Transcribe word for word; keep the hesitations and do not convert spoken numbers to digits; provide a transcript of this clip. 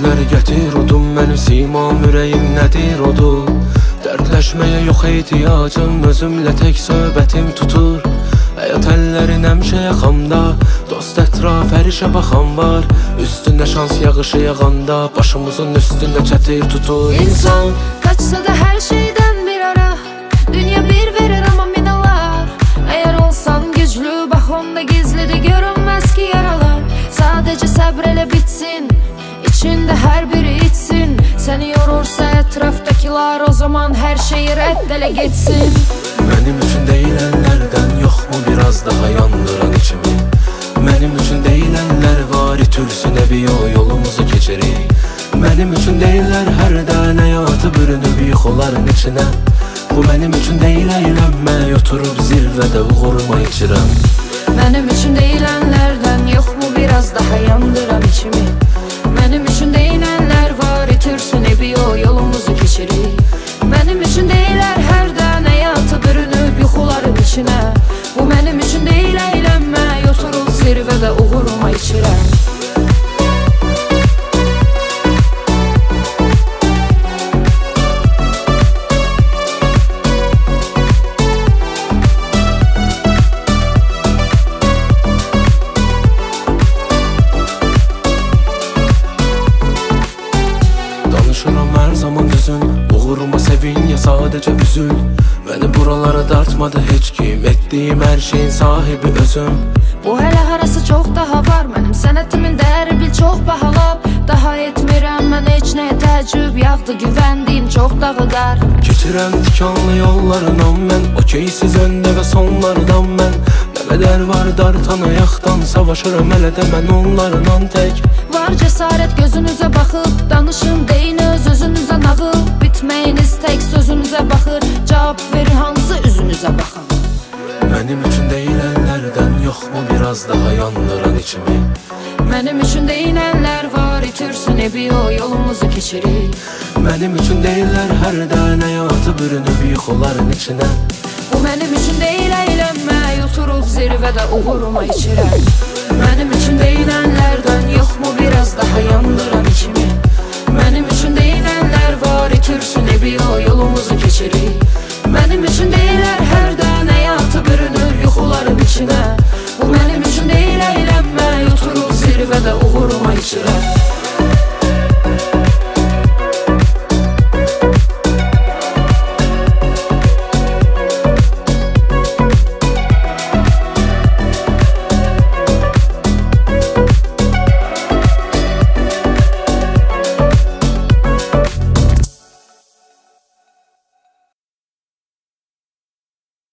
Dərdləri gətir udum, mənim simam, ürəyim nədir odur. Dərdləşməyə yox ehtiyacım, özümlə tək söhbətim tutur. Həyat əllərin həmişə yaxamda, dost ətraf hər işə baxan var. Üstündə şans yağışı yağanda, başımızın üstündə çətir tutur. İnsan qaçsa da hər şeydən bir ara, dünya bir verir amma minalar. Əgər olsan güclü, bax onda gizlidir görünməz ki yaralar. Sadəcə səbr elə bitsin, içində hər biri içsin. Səni yorursa ətrafdakılar, o zaman hər şeyi rədd elə getsin. Mənim üçün deyilənlərdən yoxmu biraz daha yandıran içimi? Mənim üçün deyilənlər var, itülsün evi o yolumuzu keçirik. Mənim üçün deyirlər hərdən həyatı bürünüb yıxıların içinə. Bu mənim üçün deyil əylənmək, oturub zirvədə uğuruma içirəm. Mənim üçün deyilənlərdən yoxmu biraz daha yandıran içimi? Mənim üçün deyilənlər var, itirsin evi o yolumuzu keçirik. Mənim üçün deyilər hərdən həyatı bürünüb yuxuların içinə. Bu mənim üçün deyil əylənmək, oturub zirvədə uğuruma içirəm. Danışıram hər zaman düzün, uğuruma sevin ya sadəcə üzül. Məni buralara dartmadı heç kim, etdiyim hər şeyin sahibi özüm. Bu hələ harası çox daha var, mənim sənətimin dəyəri bil çox bahalab. Daha etmirəm mən heç nəyə təəccüb, yağdı güvəndiyim çox dağı qar. Keçirəm tikanlı yollarından mən, okeysiz öndə və sonlardan mən. Nə qədər var dartan ayaqdan, savaşıram hələ də mən onlarla tək. Var cəsarət gözünüzə baxıb, danışın deyin öz özünüzə nağıl. Bitməyiniz tək sözünüzə baxır, cavab verir hansı üzünüzə baxın. Mənim üçün deyilənlərdən yoxmu biraz daha yandıran içimi? Mənim üçün deyilənlər var, itirsin evi o yolumuzu keçirik. Mənim üçün deyirlər hərdən həyatı bürünüb yuxuların içinə. Bu mənim üçün deyil əylənmək, oturub zirvədə uğuruma içirəm. Mənim üçün deyilənlərdən yoxmu biraz daha yandıran içimi? Mənim üçün deyilənlər var, itirsin evi o yolumuzu keçirik. Mənim üçün deyilər hərdən həyatı bürünür yuxuların içinə.